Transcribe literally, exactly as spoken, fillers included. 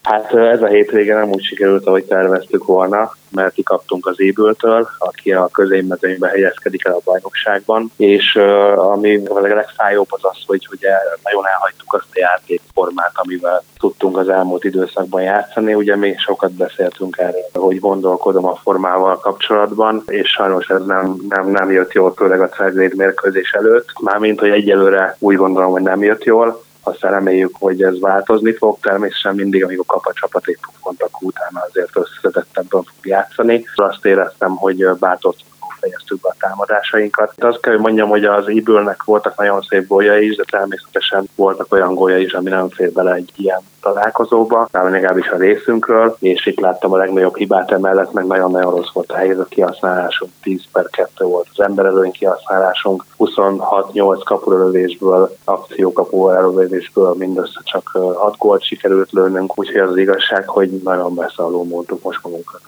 Hát ez a hétvége nem úgy sikerült, ahogy terveztük volna, mert kikaptunk az Ébültől, aki a középmezőnyben helyezkedik el a bajnokságban, és uh, ami a legfájóbb az az, hogy ugye nagyon elhagytuk azt a játékformát, amivel tudtunk az elmúlt időszakban játszani. Ugye mi sokat beszéltünk erről, hogy gondolkodom a formával kapcsolatban, és sajnos ez nem, nem, nem jött jól, főleg a Cegléd mérkőzés előtt. Mármint, hogy egyelőre úgy gondolom, hogy nem jött jól. Aztán reméljük, hogy ez változni fog. Természetesen mindig, amikor kap a csapat egy pufont, akkor utána azért összeszedettebben fog játszani. Azt éreztem, hogy bátor fejeztük be a támadásainkat. De azt kell, hogy mondjam, hogy az Ébülnek voltak nagyon szép góljai is, de természetesen voltak olyan góljai is, ami nem fér bele egy ilyen találkozóba, legalábbis a részünkről, és itt láttam a legnagyobb hibát emellett, meg nagyon-nagyon rossz volt a helyzet kihasználásunk, tíz per kettő volt az emberelőny kihasználásunk, huszonhat nyolc kapuralövésből, akciókapu elövésből mindössze csak hat gólt sikerült lőnünk, úgyhogy az igazság, hogy nagyon messze alul mondtuk most magunkat.